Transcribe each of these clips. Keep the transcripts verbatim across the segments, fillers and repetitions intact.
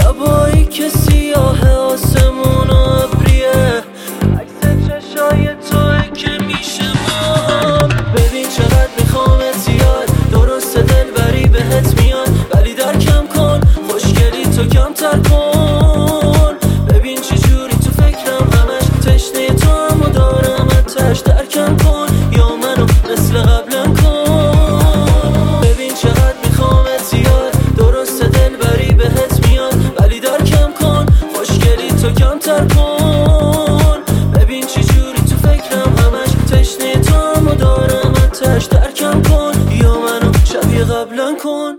شبایی که سیاه آسمون و ابریه، عکس چشای توه که میشه ماهم. ببین چقدر میخوامت یاد، درست دلبری بهت میاد ولی در کم کن، خوشگلی تو کمتر کن. ببین چی جوری تو فکرم همش، تشنه تو هم و دارم اتش، در کم کن یا منو مثل قبلم کن. ببین چقدر میخوامت یاد، درست دلبری بهت میاد ولی در کم کن، خوشگلی تو کمتر کن. ببین چی جوری تو فکرم همش، تشنه تو هم و دارم اتش، در کم کن یا منو شبیه قبلم کن.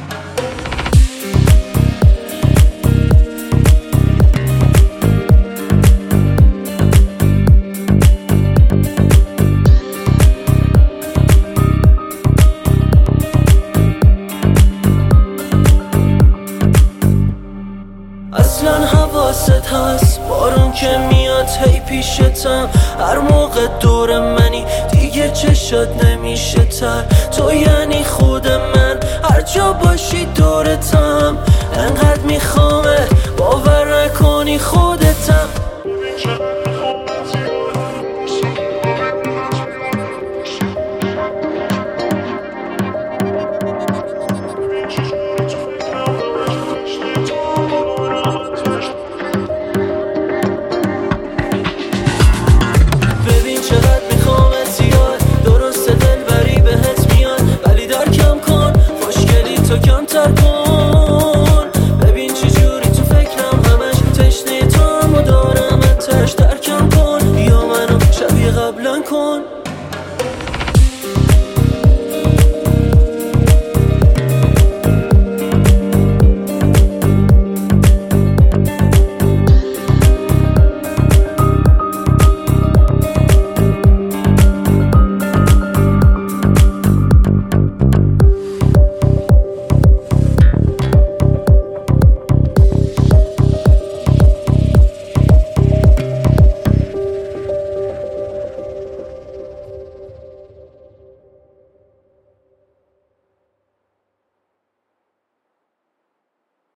اصلا حواست هست بارون که میاد هی پیشتم، هر موقع دور منی دیگه چشات نمیشه تر. تو یعنی خود من، هر جا باشی دورتم، انقدر میخوامه باور نکنی خود